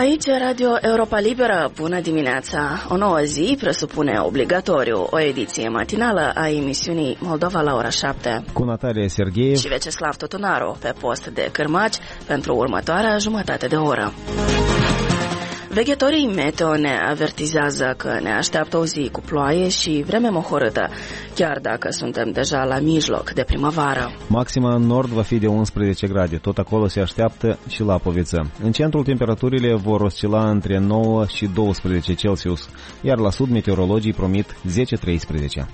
Aici Radio Europa Liberă, bună dimineața! O nouă zi presupune obligatoriu o ediție matinală a emisiunii Moldova la ora 7. Cu Natalia Sergeev și Veceslav Totunaru pe post de cârmaci pentru următoarea jumătate de oră. Veghetorii meteo ne avertizează că ne așteaptă o zi cu ploaie și vreme mohorâtă, chiar dacă suntem deja la mijloc de primăvară. Maxima în nord va fi de 11 grade, tot acolo se așteaptă și Lapoviță. În centrul temperaturile vor oscila între 9 și 12 Celsius, iar la sud meteorologii promit 10-13.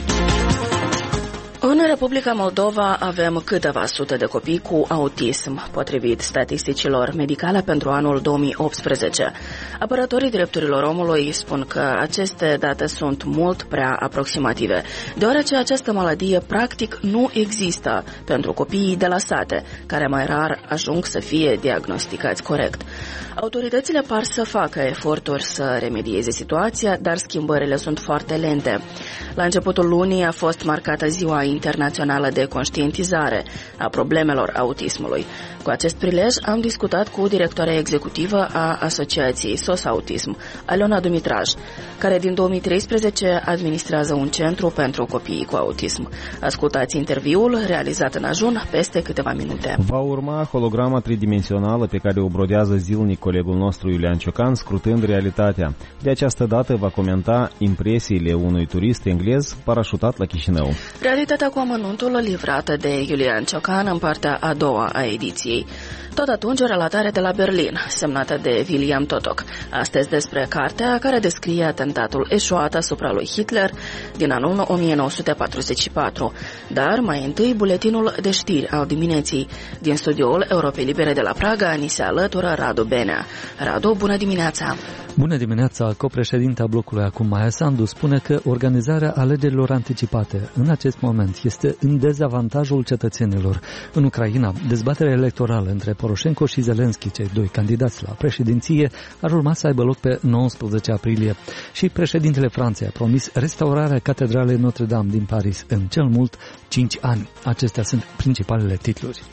În Republica Moldova avem câteva sute de copii cu autism, potrivit statisticilor medicale pentru anul 2018. Apărătorii drepturilor omului spun că aceste date sunt mult prea aproximative, deoarece această maladie practic nu există pentru copiii de la sate, care mai rar ajung să fie diagnosticați corect. Autoritățile par să facă eforturi să remedieze situația, dar schimbările sunt foarte lente. La începutul lunii a fost marcată Ziua Internațională de Conștientizare a problemelor autismului. Cu acest prilej am discutat cu directoarea executivă a Asociației SOS Autism, Alona Dumitraj, care din 2013 administrează un centru pentru copiii cu autism. Ascultați interviul realizat în ajun peste câteva minute. Va urma holograma tridimensională pe care o brodează zilnic colegul nostru Iulian Ciocan, scrutând realitatea. De această dată va comenta impresiile unui turist englez parașutat la Chișinău. Realitatea cu amănuntul livrată de Iulian Ciocan în partea a doua a ediției. Tot atunci o relatare de la Berlin, semnată de William Totok, astăzi despre cartea care descrie atentatul eșuat asupra lui Hitler din anul 1944. Dar mai întâi buletinul de știri al dimineții. Din studioul Europei Libere de la Praga ni se alătură Radu Benea. Radu, bună dimineața! Bună dimineața! Copreședinta blocului acum, Maia Sandu, spune că organizarea alegerilor anticipate în acest moment este în dezavantajul cetățenilor. În Ucraina, dezbaterea electorală între Poroșenko și Zelenski, cei doi candidați la președinție, ar urma să aibă loc pe 19 aprilie. Și președintele Franței a promis restaurarea Catedralei Notre-Dame din Paris în cel mult 5 ani. Acestea sunt principalele titluri.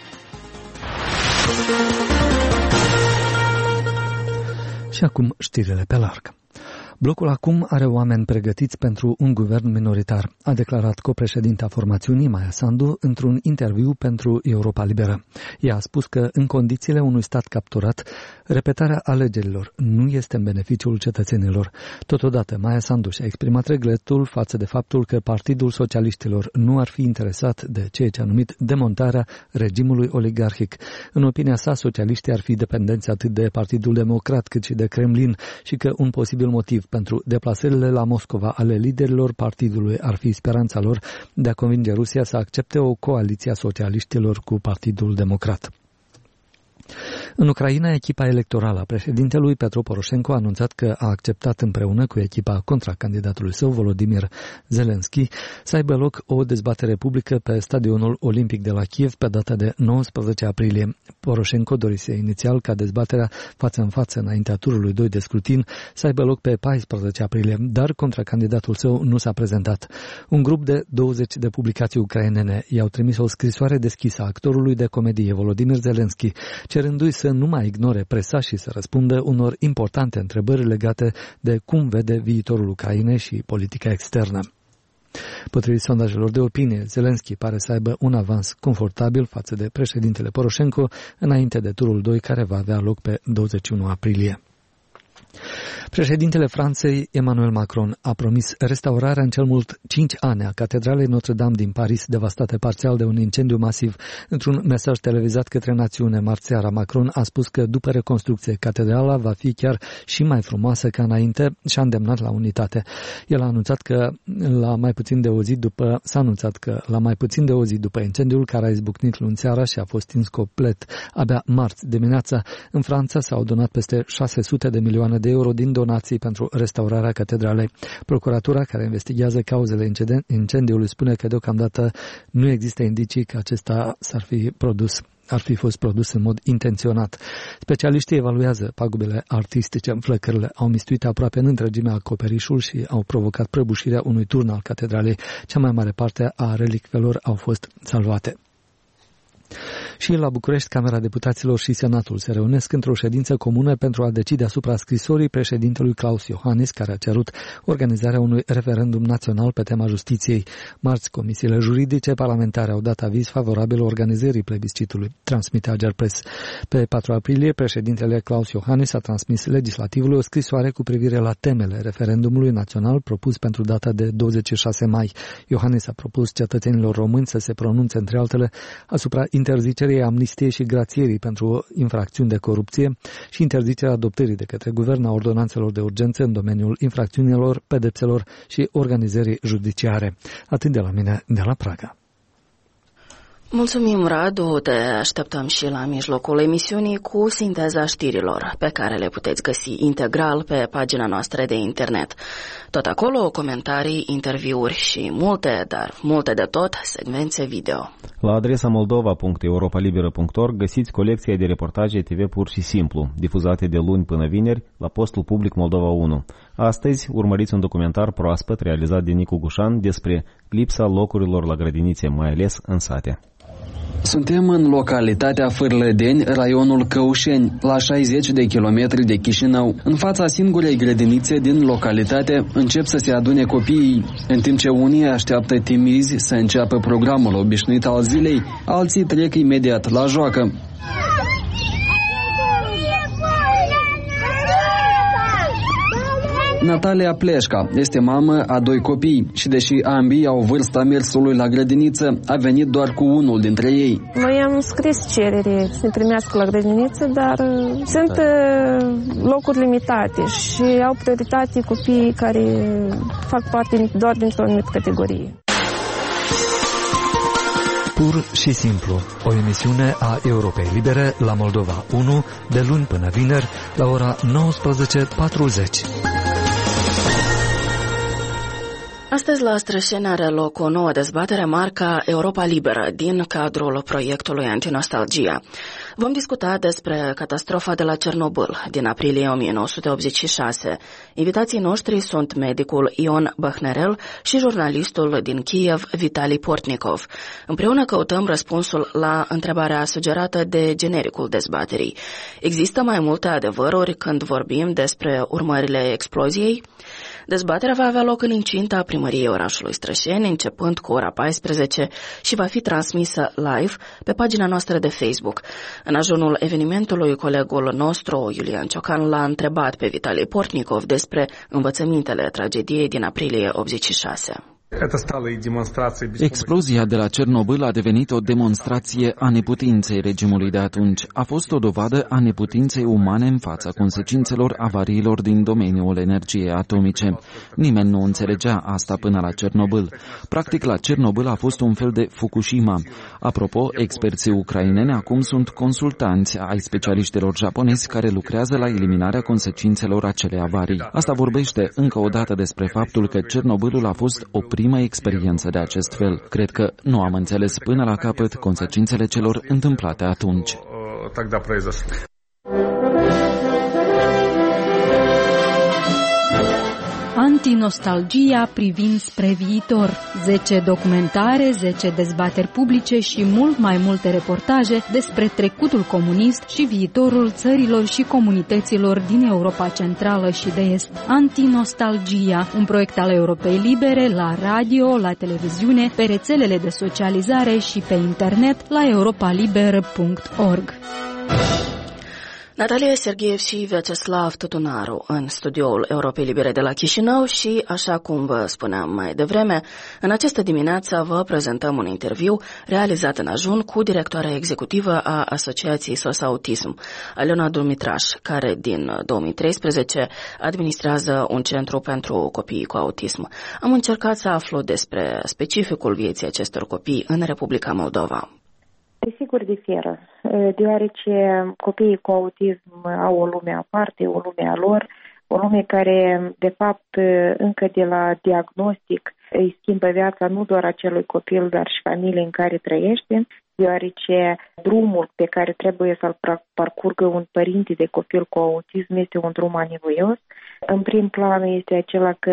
Și acum știrile pe larg. Blocul acum are oameni pregătiți pentru un guvern minoritar, a declarat copreședinta formațiunii Maia Sandu într-un interviu pentru Europa Liberă. Ea a spus că în condițiile unui stat capturat, repetarea alegerilor nu este în beneficiul cetățenilor. Totodată, Maia Sandu și-a exprimat regretul față de faptul că Partidul Socialiștilor nu ar fi interesat de ceea ce a numit demontarea regimului oligarhic. În opinia sa, socialiștii ar fi dependenți atât de Partidul Democrat cât și de Kremlin și că un posibil motiv pentru deplasările la Moscova ale liderilor partidului ar fi speranța lor de a convinge Rusia să accepte o coaliție a socialiștilor cu Partidul Democrat. În Ucraina, echipa electorală a președintelui Petro Poroșenko a anunțat că a acceptat împreună cu echipa contracandidatului său, Volodymyr Zelensky, să aibă loc o dezbatere publică pe stadionul olimpic de la Kiev pe data de 19 aprilie. Poroșenko dorise inițial ca dezbaterea față în față înaintea turului 2 de scrutin să aibă loc pe 14 aprilie, dar contracandidatul său nu s-a prezentat. Un grup de 20 de publicații ucrainene i-au trimis o scrisoare deschisă actorului de comedie Volodymyr Zelensky, cerându-i să nu mai ignore presa și să răspundă unor importante întrebări legate de cum vede viitorul Ucrainei și politica externă. Potrivit sondajelor de opinie, Zelensky pare să aibă un avans confortabil față de președintele Poroșenko înainte de turul 2 care va avea loc pe 21 aprilie. Președintele Franței, Emmanuel Macron, a promis restaurarea în cel mult 5 ani a Catedralei Notre-Dame din Paris, devastate parțial de un incendiu masiv. Într-un mesaj televizat către națiune marți seara, Macron a spus că după reconstrucție, catedrala va fi chiar și mai frumoasă ca înainte și a îndemnat la unitate. El a anunțat că la mai puțin de o zi după incendiul care a izbucnit luni seara și a fost stins complet abia marți dimineața, în Franța s-au donat peste 600 de milioane de euro din donații pentru restaurarea catedralei. Procuratura care investigează cauzele incendiului spune că deocamdată nu există indicii că acesta ar fi fost produs în mod intenționat. Specialiștii evaluează pagubele artistice. Flăcările au mistuit aproape în întregime acoperișul și au provocat prăbușirea unui turn al catedralei. Cea mai mare parte a relicvelor au fost salvate. Și la București, Camera Deputaților și Senatul se reunesc într-o ședință comună pentru a decide asupra scrisorii președintelui Klaus Iohannis, care a cerut organizarea unui referendum național pe tema justiției. Marți, comisiile juridice parlamentare au dat aviz favorabil organizării plebiscitului, transmite Agerpres. Pe 4 aprilie, președintele Klaus Iohannis a transmis legislativului o scrisoare cu privire la temele referendumului național propus pentru data de 26 mai. Iohannis a propus cetățenilor români să se pronunțe, între altele, asupra interzicerii amnistiei și grațierii pentru infracțiuni de corupție și interzicerea adoptării de către guvern a ordonanțelor de urgență în domeniul infracțiunilor, pedepselor și organizării judiciare. Atât de la mine, de la Praga. Mulțumim, Radu, te așteptăm și la mijlocul emisiunii cu sinteza știrilor, pe care le puteți găsi integral pe pagina noastră de internet. Tot acolo, comentarii, interviuri și multe, dar multe de tot, secvențe video. La adresa moldova.europalibera.org găsiți colecția de reportaje TV pur și simplu, difuzate de luni până vineri la postul public Moldova 1. Astăzi urmăriți un documentar proaspăt realizat de Nicu Gușan despre lipsa locurilor la grădinițe, mai ales în sate. Suntem în localitatea Fârlădeni, raionul Căușeni, la 60 de kilometri de Chișinău. În fața singurei grădinițe din localitate încep să se adune copiii. În timp ce unii așteaptă timizi să înceapă programul obișnuit al zilei, alții trec imediat la joacă. Natalia Pleșca este mamă a 2 copii și deși ambii au vârsta mersului la grădiniță, a venit doar cu unul dintre ei. Noi am scris cerere să ne primească la grădiniță, dar sunt locuri limitate și au prioritate copiii care fac parte doar dintr-o anumită categorie. Pur și simplu, o emisiune a Europei Libere la Moldova 1, de luni până vineri, la ora 19:40. Astăzi la Strășeni are loc o nouă dezbatere marca Europa Liberă din cadrul proiectului Antinostalgia. Vom discuta despre catastrofa de la Cernobâl din aprilie 1986. Invitații noștri sunt medicul Ion Bahnerel și jurnalistul din Kiev Vitali Portnikov. Împreună căutăm răspunsul la întrebarea sugerată de genericul dezbaterii. Există mai multe adevăruri când vorbim despre urmările exploziei? Dezbaterea va avea loc în incinta primăriei orașului Strășeni, începând cu ora 14 și va fi transmisă live pe pagina noastră de Facebook. În ajunul evenimentului, colegul nostru, Iulian Ciocan, l-a întrebat pe Vitali Portnikov despre învățămintele tragediei din aprilie 86. Explozia de la Cernobâl a devenit o demonstrație a neputinței regimului de atunci. A fost o dovadă a neputinței umane în fața consecințelor avariilor din domeniul energiei atomice. Nimeni nu înțelegea asta până la Cernobâl. Practic, la Cernobâl a fost un fel de Fukushima. Apropo, experții ucraineni acum sunt consultanți ai specialiștilor japonezi care lucrează la eliminarea consecințelor acelei avarii. Asta vorbește încă o dată despre faptul că Cernobâlul a fost o prima experiență de acest fel. Cred că nu am înțeles până la capăt consecințele celor întâmplate atunci. Antinostalgia privind spre viitor. 10 documentare, 10 dezbateri publice și mult mai multe reportaje despre trecutul comunist și viitorul țărilor și comunităților din Europa Centrală și de Est. Antinostalgia, un proiect al Europei Libere la radio, la televiziune, pe rețelele de socializare și pe internet la europaliber.org. Natalia Sergeev și Vyacheslav Tutunaru în studioul Europei Libere de la Chișinău și, așa cum vă spuneam mai devreme, în această dimineață vă prezentăm un interviu realizat în ajun cu directoarea executivă a Asociației SOS Autism, Aliona Dumitraș, care din 2013 administrează un centru pentru copiii cu autism. Am încercat să aflu despre specificul vieții acestor copii în Republica Moldova. Desigur diferă, deoarece copiii cu autism au o lume aparte, o lume a lor, o lume care, de fapt, încă de la diagnostic îi schimbă viața nu doar acelui copil, dar și familiei în care trăiește, deoarece drumul pe care trebuie să-l parcurgă un părinte de copil cu autism este un drum anevoios. În prim plan este acela că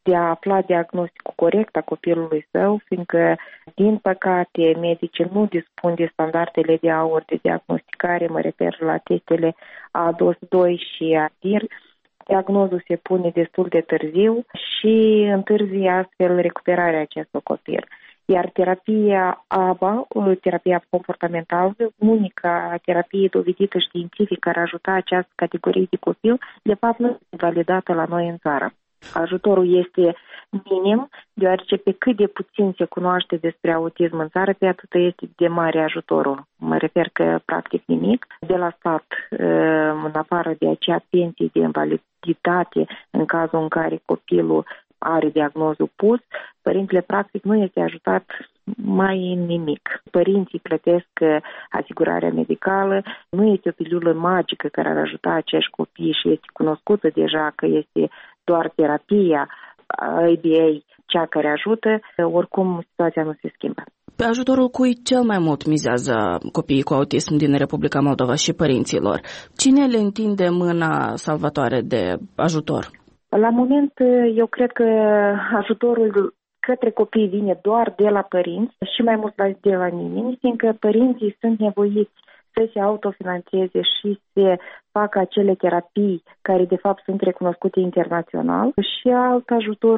de a afla diagnosticul corect a copilului său, fiindcă, din păcate, medicii nu dispun de standardele de aur de diagnosticare, mă refer la testele ADOS-2 și ADIR. Diagnozul se pune destul de târziu și întârzie astfel recuperarea acestui copil. Iar terapia ABA, terapia comportamentală, unica terapie dovedită științific care ajuta această categorie de copil, de fapt nu este validată la noi în țară. Ajutorul este minim, deoarece pe cât de puțin se cunoaște despre autism în țară, pe atât este de mare ajutorul. Mă refer că practic nimic. De la stat, în afară de acea pensie de invaliditate, în cazul în care copilul are diagnozul pus, părintele practic nu este ajutat mai în nimic. Părinții plătesc asigurarea medicală, nu este o pilulă magică care ar ajuta acești copii și este cunoscută deja că este doar terapia ABA cea care ajută, oricum situația nu se schimbă. Pe ajutorul cui cel mai mult mizează copiii cu autism din Republica Moldova și părinților? Cine le întinde mâna salvatoare de ajutor? La moment, eu cred că ajutorul către copii vine doar de la părinți și mai mult de la nimeni, fiindcă părinții sunt nevoiți să se autofinanțeze și să facă acele terapii care de fapt sunt recunoscute internațional și alt ajutor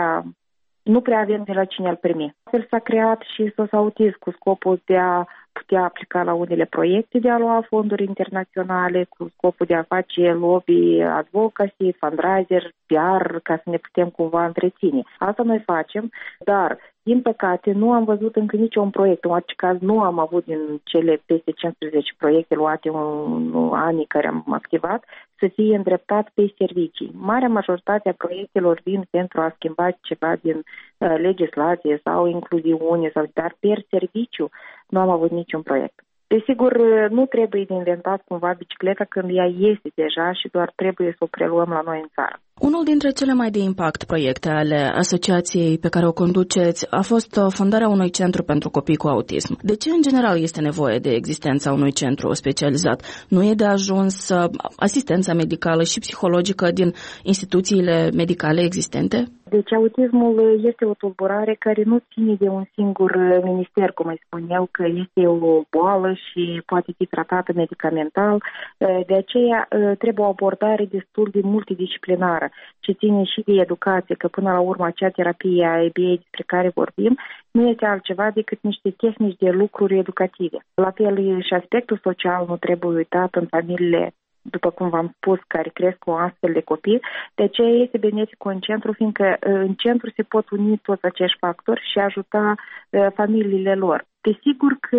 nu prea avem de la cine îl primi. Astfel s-a creat și SOS Autism cu scopul de a putea aplica la unele proiecte, de a lua fonduri internaționale, cu scopul de a face lobby, advocacy, fundraiser, PR, ca să ne putem cumva întreține. Asta noi facem, dar din păcate nu am văzut încă niciun proiect. În orice caz nu am avut din cele peste 15 proiecte luate în anii care am activat să fie îndreptat pe servicii. Marea majoritate a proiectelor vin pentru a schimba ceva din legislație sau incluziune, dar per serviciu nu am avut niciun proiect. Desigur, nu trebuie de inventat cumva bicicleta când ea este deja și doar trebuie să o preluăm la noi în țară. Unul dintre cele mai de impact proiecte ale asociației pe care o conduceți a fost fondarea unui centru pentru copii cu autism. De ce în general este nevoie de existența unui centru specializat? Nu e de ajuns asistența medicală și psihologică din instituțiile medicale existente? Deci autismul este o tulburare care nu ține de un singur minister, cum îi spun eu, că este o boală și poate fi tratată medicamental. De aceea trebuie o abordare destul de multidisciplinară, ce ține și de educație, că până la urmă acea terapie a ABA despre care vorbim nu este altceva decât niște tehnici de lucruri educative. La fel și aspectul social nu trebuie uitat în familiile, după cum v-am spus, care cresc cu astfel de copii. De aceea este benefic în centru, fiindcă în centru se pot uni toți acești factori și ajuta familiile lor. Desigur că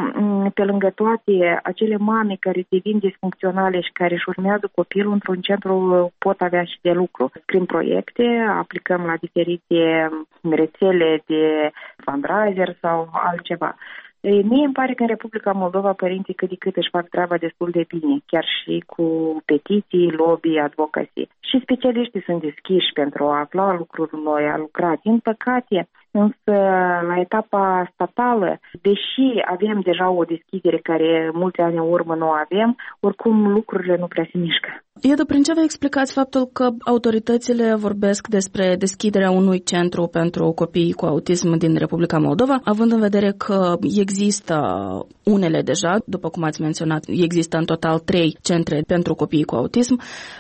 pe lângă toate acele mame care devin disfuncționale și care își urmează copilul într-un centru pot avea și de lucru. Scriem proiecte, aplicăm la diferite rețele de fundraiser sau altceva. Mie îmi pare că în Republica Moldova părinții cât de cât își fac treaba destul de bine, chiar și cu petiții, lobby, advocacy. Și specialiștii sunt deschiși pentru a afla lucruri noi, a lucra. Din păcate, însă la etapa statală, deși avem deja o deschidere care mulți ani în urmă nu avem, oricum lucrurile nu prea se mișcă. Iată, prin ce vă explicați faptul că autoritățile vorbesc despre deschiderea unui centru pentru copii cu autism din Republica Moldova, având în vedere că există unele deja, după cum ați menționat, există în total 3 centre pentru copii cu autism.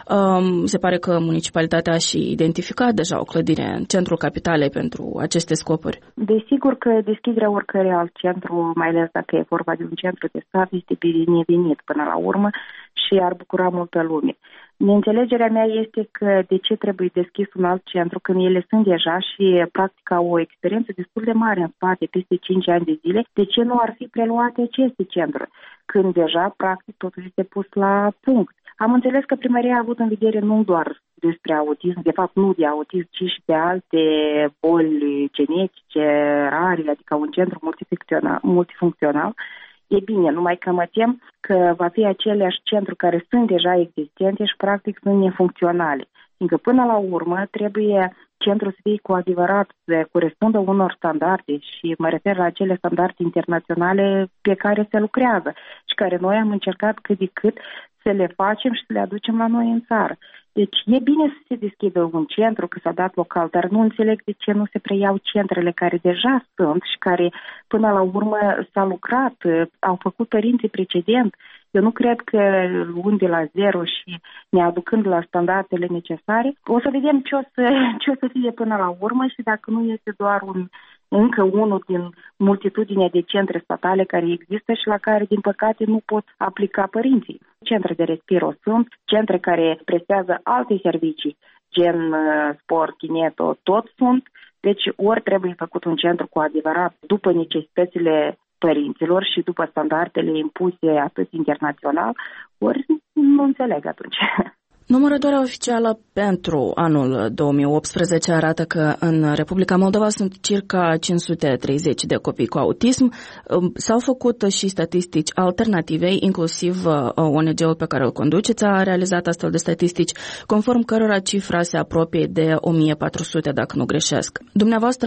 Se pare că municipalitatea a și identificat deja o clădire în centrul capitalei pentru aceste scopuri. Desigur că deschiderea oricărui alt centru, mai ales dacă e vorba de un centru de stat, este binevenit până la urmă și ar bucura multă lume. Neînțelegerea mea este că de ce trebuie deschis un alt centru când ele sunt deja și practic au o experiență destul de mare în spate, peste 5 ani de zile, de ce nu ar fi preluate aceste centre când deja practic totul este pus la punct. Am înțeles că primăria a avut în vedere nu doar despre autism, de fapt nu de autism, ci și de alte boli genetice rare, adică un centru multifuncțional. E bine, numai că mă tem că va fi aceleași centru care sunt deja existente și practic sunt nefuncționale. Fiindcă până la urmă trebuie centrul să fie cu adevărat să corespundă unor standarde și mă refer la acele standarde internaționale pe care se lucrează și care noi am încercat cât de cât să le facem și să le aducem la noi în țară. Deci e bine să se deschidă un centru, că s-a dat local, dar nu înțeleg de ce nu se preiau centrele care deja sunt și care până la urmă s-a lucrat, au făcut părinții precedent. Eu nu cred că luând de la zero și ne aducând la standardele necesare, o să vedem ce o să fie până la urmă și dacă nu este doar încă unul din multitudinea de centre statale care există și la care, din păcate, nu pot aplica părinții. Centre de respiro sunt, centre care prestează alte servicii, gen sport, kineto, tot sunt. Deci ori trebuie făcut un centru cu adevărat după necesitățile părinților și după standardele impuse atât internațional, ori nu înțeleg atunci. Numărătoarea oficială pentru anul 2018 arată că în Republica Moldova sunt circa 530 de copii cu autism. S-au făcut și statistici alternative, inclusiv ONG-ul pe care îl conduceți a realizat astfel de statistici, conform cărora cifra se apropie de 1400, dacă nu greșesc. Dumneavoastră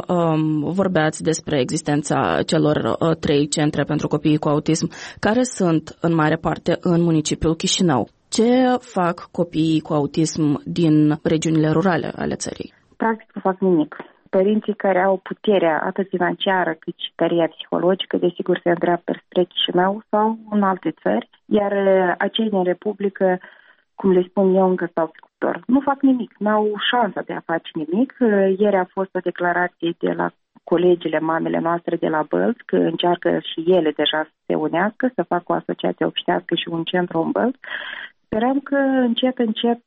vorbeați despre existența celor 3 centre pentru copiii cu autism, care sunt în mare parte în municipiul Chișinău. Ce fac copiii cu autism din regiunile rurale ale țării? Practic nu fac nimic. Părinții care au puterea atât financiară cât și tăria psihologică, desigur, se îndreaptă spre Chișinău sau în alte țări, iar acei din Republică, cum le spun eu, încă stau pe cuptor. Nu fac nimic, n-au șansa de a face nimic. Ieri a fost o declarație de la colegile, mamele noastre de la Bălți, că încearcă și ele deja să se unească, să facă o asociație obștească și un centru în Bălți. Sperăm că încet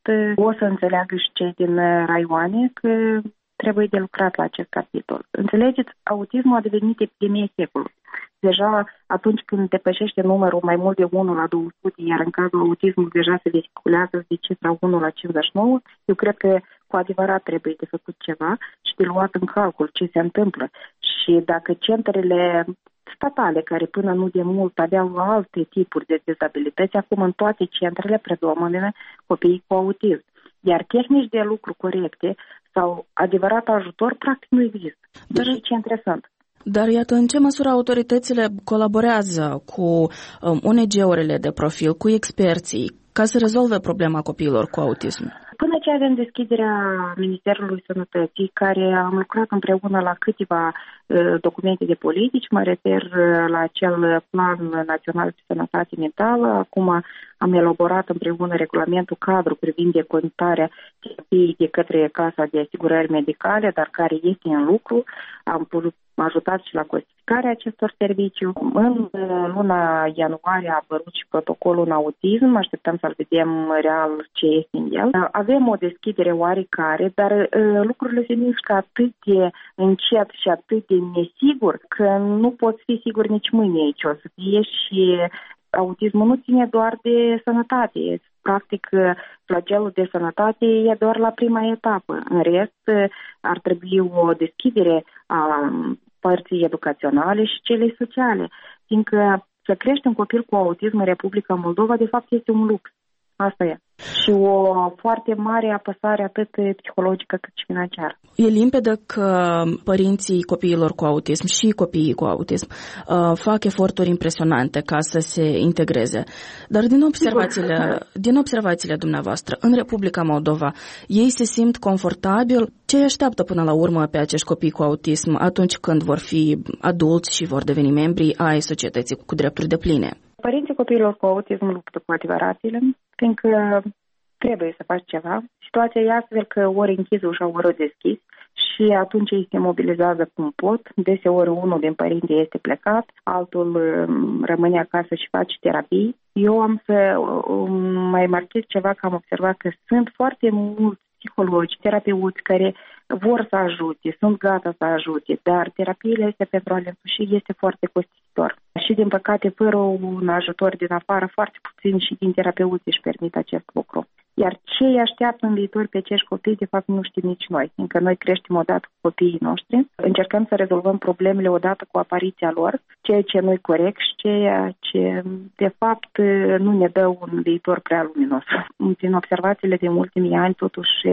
o să înțeleagă și cei din raioane că trebuie de lucrat la acest capitol. Înțelegeți, autismul a devenit epidemie secolului. Deja atunci când depășește numărul mai mult de 1 la 200, iar în cazul autismului deja se vehiculează de cifra 1 la 59, eu cred că cu adevărat trebuie de făcut ceva și de luat în calcul ce se întâmplă. Și dacă centrele statale, care până nu de mult aveau alte tipuri de dizabilități, acum în toate centrele predomină copiii cu autism. Iar tehnici de lucru corecte sau adevărat ajutor practic nu există. Deci ce interesant. Dar iată, în ce măsură autoritățile colaborează cu ONG-urile de profil, cu experții, ca să rezolve problema copiilor cu autism? Până ce avem deschiderea Ministerului Sănătății, care am lucrat împreună la câteva documente de politici, mă refer la acel plan național de sănătate mentală, acum am elaborat împreună regulamentul cadru privind decontarea terapiei de către Casa de Asigurări Medicale, dar care este în lucru. Am ajutat și la codificarea acestor servicii. În luna ianuarie a apărut și protocolul în autism, așteptăm să-l vedem real ce este în el. Avem o deschidere oarecare, dar lucrurile se mișcă atât de încet și atât de nesigur că nu poți fi sigur nici mâine ce o să fie și autismul nu ține doar de sănătate. Practic, flagelul de sănătate e doar la prima etapă. În rest, ar trebui o deschidere a părții educaționale și cele sociale, fiindcă să crești un copil cu autism în Republica Moldova, de fapt, este un lux. Asta e. Și o foarte mare apăsare atât psihologică cât și financiară. E limpede că părinții copiilor cu autism și copiii cu autism fac eforturi impresionante ca să se integreze. Dar din observațiile dumneavoastră, în Republica Moldova, ei se simt confortabil? Ce îi așteaptă până la urmă pe acești copii cu autism atunci când vor fi adulți și vor deveni membri ai societății cu drepturi depline? Părinții copiilor cu autism luptă cu adevăratele, fiindcă trebuie să faci ceva. Situația e astfel că ori închizi ușa, ori deschis și atunci ei se mobilizează cum pot. Deseori unul din părinți este plecat, altul rămâne acasă și face terapii. Eu am să mai marchez ceva, că am observat că sunt foarte mulți psihologi, terapeuți care vor să ajute, sunt gata să ajute, dar terapiile astea pentru a le însuși este foarte costisitor. Și din păcate, fără un ajutor din afară, foarte puțin și din terapeuți își permit acest lucru. Iar ce îi așteaptă în viitor pe acești copii, de fapt nu știm nici noi, fiindcă noi creștem odată cu copiii noștri, încercăm să rezolvăm problemele odată cu apariția lor, ceea ce nu-i corect și ceea ce, de fapt, nu ne dă un viitor prea luminos. Din observațiile din ultimii ani, totuși,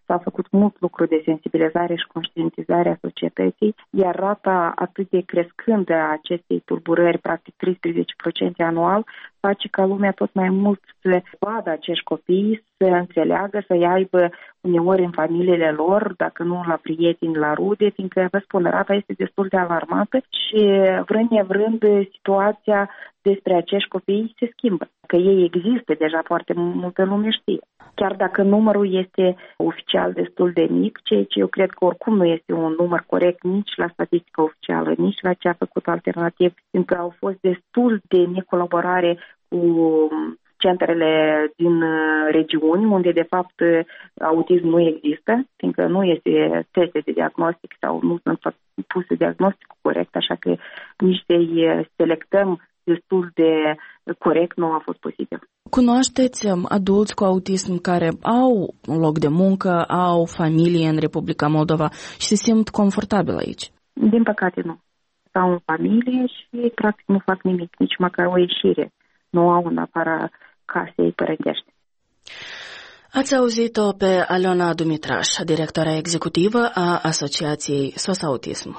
S-a făcut mult lucru de sensibilizare și conștientizare a societății, iar rata atât de crescândă a acestei tulburări, practic 13% anual, face ca lumea tot mai mult să vadă acești copii, să înțeleagă, să-i aibă uneori în familiile lor, dacă nu la prieteni, la rude, fiindcă, vă spun, rata este destul de alarmantă și vrând nevrând situația despre acești copii se schimbă. Că ei există, deja foarte multă lume știe. Chiar dacă numărul este oficial destul de mic, ceea ce eu cred că oricum nu este un număr corect nici la statistica oficială, nici la ce a făcut alternativ, fiindcă au fost destul de necolaborare cu centrele din regiuni, unde de fapt autism nu există, fiindcă nu este teste de diagnostic sau nu sunt puse diagnosticul corect, așa că nici să-i selectăm destul de corect nu a fost posibil. Cunoașteți adulți cu autism care au un loc de muncă, au familie în Republica Moldova și se simt confortabil aici? Din păcate nu. Stau în familie și practic nu fac nimic, nici măcar o ieșire. Nu au în afara casei părintești. Ați auzit-o pe Aliona Dumitraș, directora executivă a Asociației SOS Autism.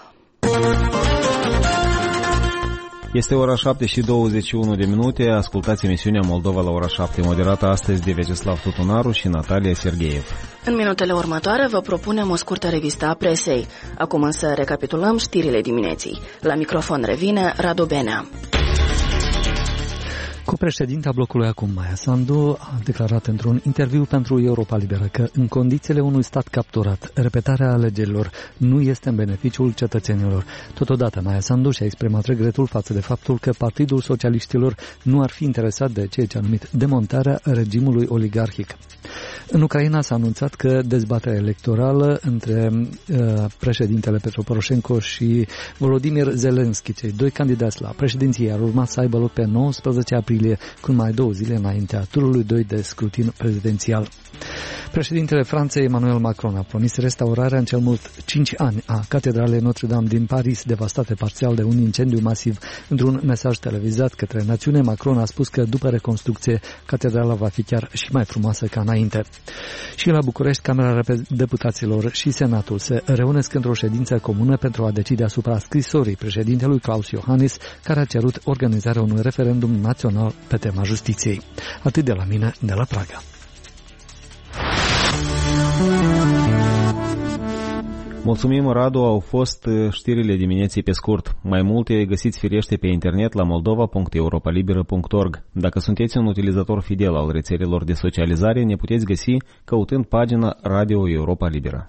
Este ora 7:21. Ascultați emisiunea Moldova la ora 7, moderată astăzi de Vyacheslav Tutunaru și Natalia Sergeev. În minutele următoare vă propunem o scurtă revistă a presei. Acum însă recapitulăm știrile dimineții. La microfon revine Radu Benea. Copreședinta blocului acum, Maia Sandu, a declarat într-un interviu pentru Europa Liberă că în condițiile unui stat capturat, repetarea alegerilor nu este în beneficiul cetățenilor. Totodată, Maia Sandu și-a exprimat regretul față de faptul că Partidul Socialiștilor nu ar fi interesat de ceea ce a numit demontarea regimului oligarhic. În Ucraina s-a anunțat că dezbaterea electorală între președintele Petro Poroșenko și Volodymyr Zelensky, cei doi candidați la președinție, ar urma să aibă loc pe 19 aprilie, cu mai 2 zile înaintea turului 2 de scrutin prezidențial. Președintele Franței, Emmanuel Macron, a promis restaurarea în cel mult 5 ani a Catedralei Notre-Dame din Paris, devastate parțial de un incendiu masiv. Într-un mesaj televizat către națiune, Macron a spus că după reconstrucție, catedrala va fi chiar și mai frumoasă ca înainte. Și la București, Camera Deputaților și Senatul se reunesc într-o ședință comună pentru a decide asupra scrisorii președintelui Klaus Iohannis, care a cerut organizarea unui referendum național pe tema justiției. Atât de la mine, de la Praga. Mulțumim, Radu, au fost știrile dimineții pe scurt. Mai multe găsiți firește pe internet la moldova.europalibera.org. Dacă sunteți un utilizator fidel al rețelelor de socializare, ne puteți găsi căutând pagina Radio Europa Libera.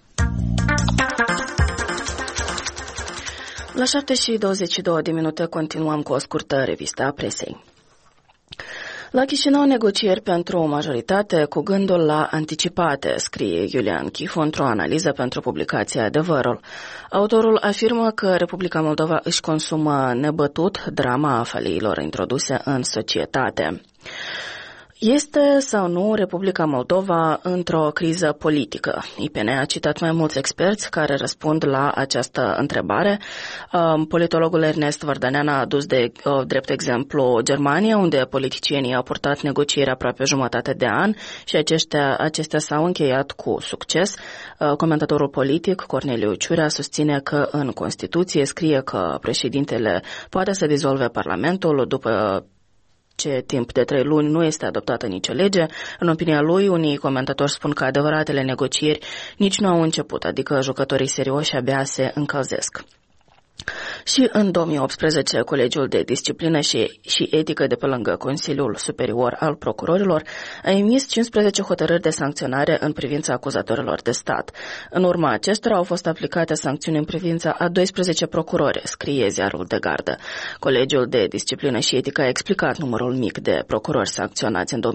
La 7:22 continuăm cu o scurtă revistă a presei. La Chișinău, negocieri pentru o majoritate cu gândul la anticipate, scrie Iulian Chifu într-o analiză pentru publicația Adevărul. Autorul afirmă că Republica Moldova își consumă nebătut drama afaliilor introduse în societate. Este sau nu Republica Moldova într-o criză politică? IPN a citat mai mulți experți care răspund la această întrebare. Politologul Ernest Vardănean a adus de drept exemplu Germania, unde politicienii au purtat negocieri aproape jumătate de an și acestea s-au încheiat cu succes. Comentatorul politic Corneliu Ciurea susține că în Constituție scrie că președintele poate să dizolve Parlamentul după ce timp de 3 luni nu este adoptată nicio lege. În opinia lui, unii comentatori spun că adevăratele negocieri nici nu au început, adică jucătorii serioși abia se încălzesc. Și în 2018, Colegiul de Disciplină și Etică de pe lângă Consiliul Superior al Procurorilor a emis 15 hotărâri de sancționare în privința acuzatorilor de stat. În urma acestora au fost aplicate sancțiuni în privința a 12 procurori, scrie Ziarul de Gardă. Colegiul de Disciplină și Etică a explicat numărul mic de procurori sancționați în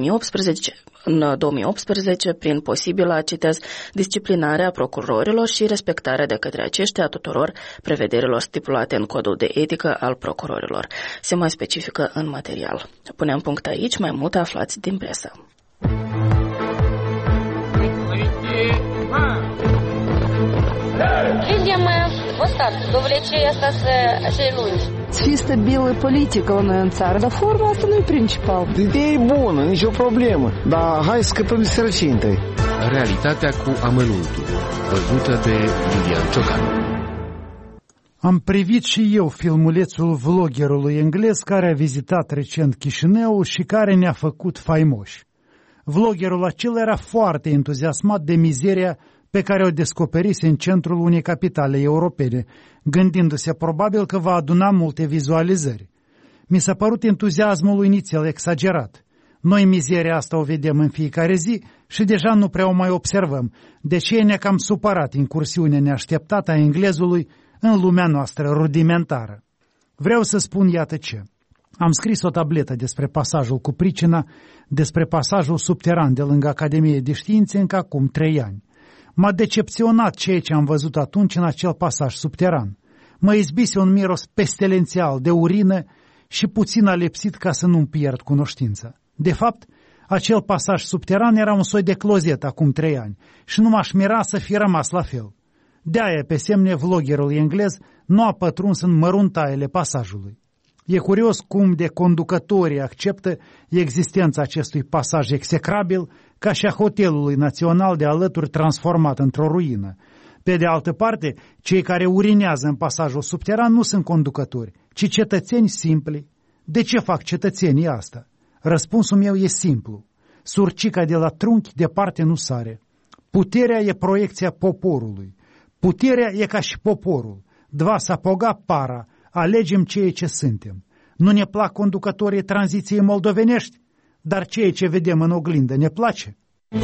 2018 prin posibilă, citez, disciplinarea procurorilor și respectarea de către aceștia a tuturor prevederilor stipulate în codul de etică al procurorilor. Se mai specifică în material. Punem punct aici, mai multe aflați din presă. Видимо, constant. Dovlecei asta se lungi. Să fie stabilă politică la noi în țară, dar forma asta nu e principal. Ideea e bună, nicio problemă, dar hai să scăpăm de sărăcie întâi. Realitatea cu amănuntul, văzută de Iulian Ciocanu. Am privit și eu filmulețul vloggerului englez care a vizitat recent Chișinăul și care ne-a făcut faimoși. Vloggerul acela era foarte entuziasmat de mizeria pe care o descoperise în centrul unei capitale europene, gândindu-se probabil că va aduna multe vizualizări. Mi s-a părut entuziasmul inițial exagerat. Noi mizeria asta o vedem în fiecare zi și deja nu prea o mai observăm, de ce ne-a cam supărat incursiunea neașteptată a englezului în lumea noastră rudimentară. Vreau să spun iată ce. Am scris o tabletă despre pasajul cu pricina, despre pasajul subteran de lângă Academie de Științe încă acum 3 ani. M-a decepționat ceea ce am văzut atunci în acel pasaj subteran. Mă izbise un miros pestilențial de urină și puțin a lipsit ca să nu-mi pierd cunoștința. De fapt, acel pasaj subteran era un soi de clozet acum 3 ani și nu m-aș mira să fi rămas la fel. De-aia, pe semne, vloggerul englez nu a pătruns în măruntaiele pasajului. E curios cum de conducătorii acceptă existența acestui pasaj execrabil ca și a hotelului național de alături transformat într-o ruină. Pe de altă parte, cei care urinează în pasajul subteran nu sunt conducători, ci cetățeni simpli. De ce fac cetățenii asta? Răspunsul meu e simplu. Surcica de la trunchi departe nu sare. Puterea e proiecția poporului. Puterea e ca și poporul. Dva s-apoga para, alegem ceea ce suntem. Nu ne plac conducătorii tranziției moldovenești, dar ceea ce vedem în oglindă ne place.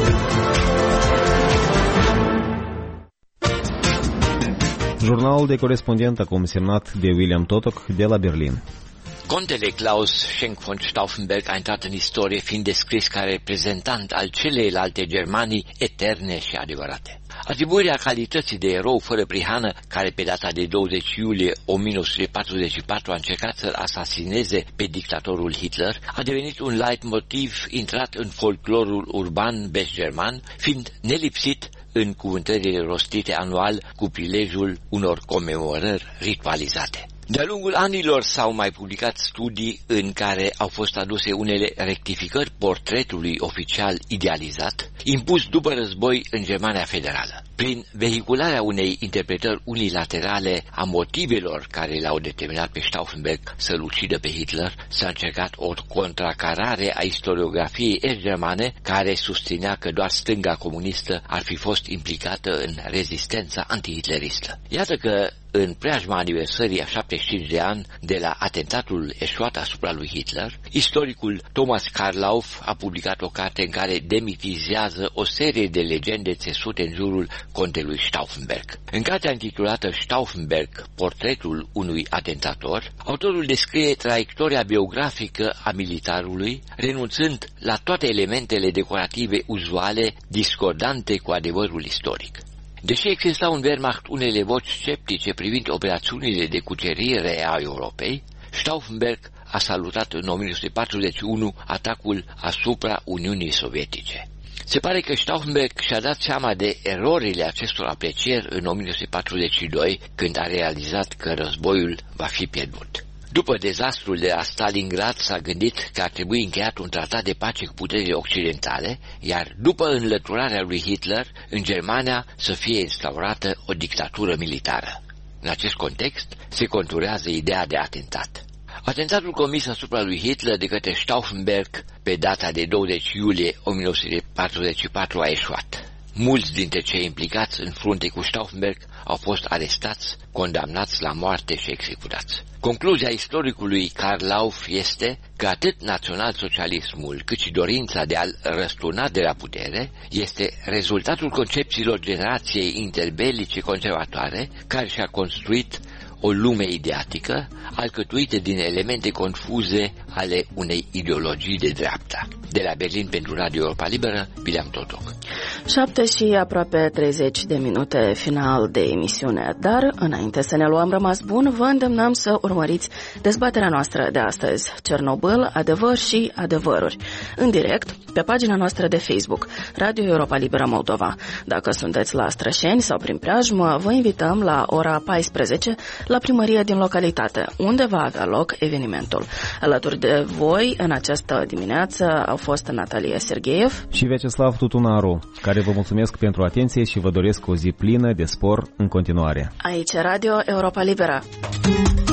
Jurnalul de corespondent acum semnat de William Totok de la Berlin. Contele Klaus Schenk von Stauffenberg a intrat în istorie fiind descris ca reprezentant al celeilalte Germanii eterne și adevărate. Atribuirea calității de erou fără prihană, care pe data de 20 iulie 1944 a încercat să-l asasineze pe dictatorul Hitler, a devenit un leitmotiv intrat în folclorul urban best-german, fiind nelipsit în cuvântările rostite anual cu prilejul unor comemorări ritualizate. De-a lungul anilor s-au mai publicat studii în care au fost aduse unele rectificări portretului oficial idealizat, impus după război în Germania Federală. Prin vehicularea unei interpretări unilaterale a motivelor care l-au determinat pe Stauffenberg să-l ucidă pe Hitler, s-a încercat o contracarare a istoriografiei est-germane care susținea că doar stânga comunistă ar fi fost implicată în rezistența antihitleristă. Iată că în preajma aniversării a 75 de ani de la atentatul eșuat asupra lui Hitler, istoricul Thomas Karlauf a publicat o carte în care demitizează o serie de legende țesute în jurul contelui Stauffenberg. În cartea intitulată Stauffenberg, portretul unui atentator, autorul descrie traiectoria biografică a militarului, renunțând la toate elementele decorative uzuale discordante cu adevărul istoric. Deși existau în Wehrmacht unele voci sceptice privind operațiunile de cucerire a Europei, Stauffenberg a salutat în 1941 atacul asupra Uniunii Sovietice. Se pare că Stauffenberg și-a dat seama de erorile acestor aprecieri în 1942, când a realizat că războiul va fi pierdut. După dezastrul de la Stalingrad s-a gândit că ar trebui încheiat un tratat de pace cu puterile occidentale, iar după înlăturarea lui Hitler, în Germania să fie instaurată o dictatură militară. În acest context se conturează ideea de atentat. Atentatul comis asupra lui Hitler de către Stauffenberg pe data de 20 iulie 1944 a eșuat. Mulți dintre cei implicați în frunte cu Stauffenberg au fost arestați, condamnați la moarte și executați. Concluzia istoricului Karlauf este că atât național-socialismul cât și dorința de a-l răsturna de la putere este rezultatul concepțiilor generației interbelice conservatoare care și-a construit o lume ideatică alcătuită din elemente confuze ale unei ideologii de dreapta. De la Berlin pentru Radio Europa Liberă, William Totoc. 7 și aproape 30 de minute final de emisiune, dar înainte să ne luăm rămas bun, vă îndemnăm să urmăriți dezbaterea noastră de astăzi, Cernobâl, adevăr și adevăruri, în direct pe pagina noastră de Facebook, Radio Europa Liberă Moldova. Dacă sunteți la Strășeni sau prin preajmă, vă invităm la ora 14 la primăria din localitate, unde va avea loc evenimentul. Alături de voi în această dimineață au fost Natalia Sergeev și Vyacheslav Tutunaru, care vă mulțumesc pentru atenție și vă doresc o zi plină de spor în continuare. Aici Radio Europa Liberă.